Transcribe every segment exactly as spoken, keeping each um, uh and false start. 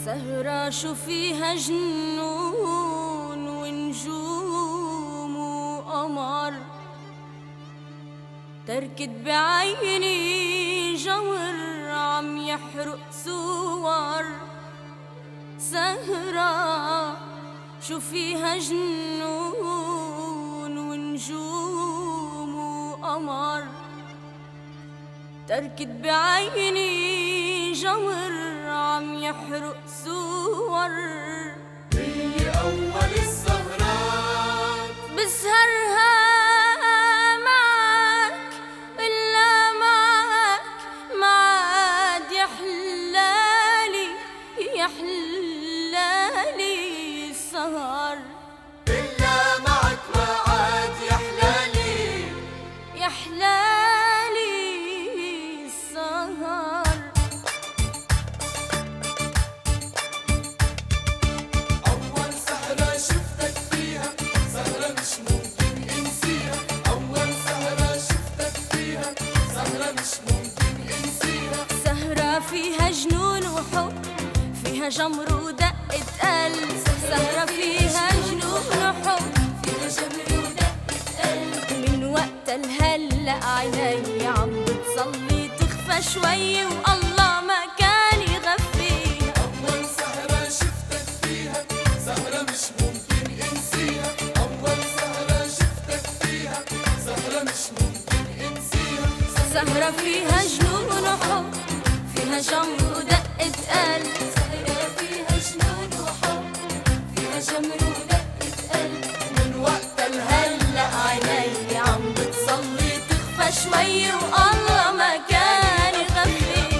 سهرة شو فيها جنون ونجوم وقمر، تركت بعيني جمر عم يحرق صور. سهرة شو فيها جنون ونجوم وقمر، تركت بعيني جمر عم يحرق صور. هي أول السهرات بسهرها معك إلا معك معاد يحلالي يحلالي السهر. إلا معك معاد يحلالي يحلالي السهر. أول سهرة شفتك فيها سهرة مش ممكن انسيها. أول سهرة شفتك فيها سهرة مش ممكن انسيها. سهرة فيها جنون وحب، فيها جمر ودقة قلب. سهرة فيها جنون وحب، فيها جمر ودقة قلب. من وقت الهلأ عيني عم بتصلي تخفى شوي والله ما كان يغفيها. أول سهرة شفتك فيها سهرة مش ممكن انسيها. أول سهرة شفتك فيها سهرة مش ممكن انسيها. سهرة فيها جنون وحب، فيها جمر ودقة قلب. سهرة فيها جنون وحب، فيها جمر ودقة قلب. من وقت هلأ عيني عم بتصلي تخفى شوي والله ما كان يغفي.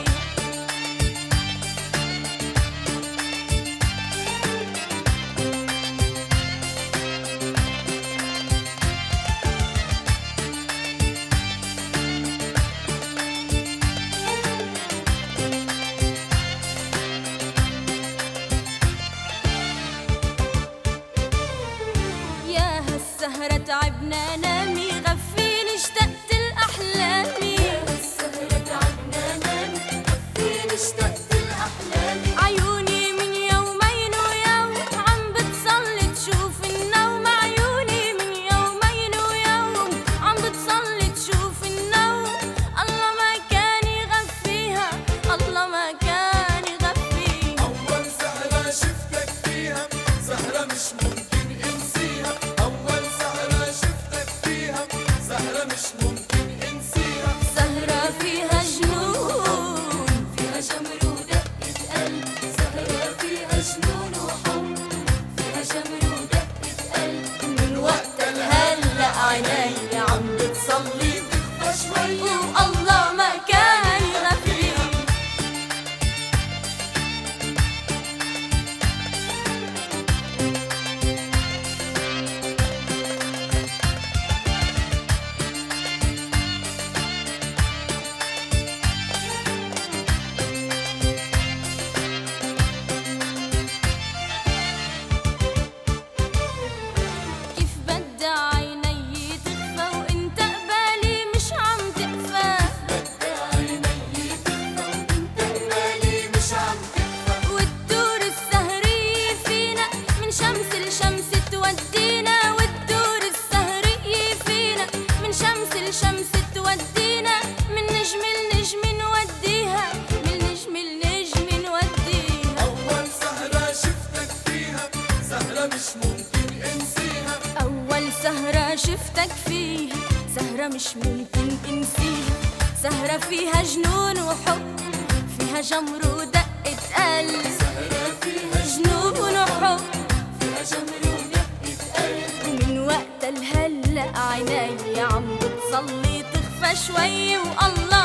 يا هالسهرة تعبنا نامي غفيني اشتقت لأحلامي. يا هالسهرة تعبنا نامي غفيني اشتقت لأحلامي. عيوني من يومين ويوم عم بتصلي تشوف النوم. عيوني من يومين ويوم عم بتصلي تشوف النوم. الله ما كان يغفيها، الله ما كان يغفيها. أول سهرة شفتك فيها سهرة مش ممكن انسيها. أول سهرة شفتك فيها سهرة مش ممكن انسيها. سهرة فيها جنون، فيها جمر ودقة قلب. سهرة فيها جنون وحب، فيها جمر ودقة قلب. من وقت الهلأ عيني عم بتصلي تخفى شوي والله ما كان يغفيها. كيف بدي عيني تخفى وانت قبالي مش عم تقفى. بدي عيني تخفى وانت قبالي مش عم تخفى. والدور السهرية فينا من شمس لشمس تودينا. والدور السهرية فينا من شمس لشمس تودينا. من نجم لنجم نوديها، من نجم لنجم نوديها. أول سهرة شفتك فيها سهرة مش ممكن انسيها. أول سهرة شفتك فيها سهرة مش ممكن انسيها. سهرة فيها جنون وحب، فيها جمر ودقة قلب. سهرة فيها جنون وحب، فيها جمر ودقة قلب. ومن وقت الهلأ عيني عم بتصلي تخفى شوي والله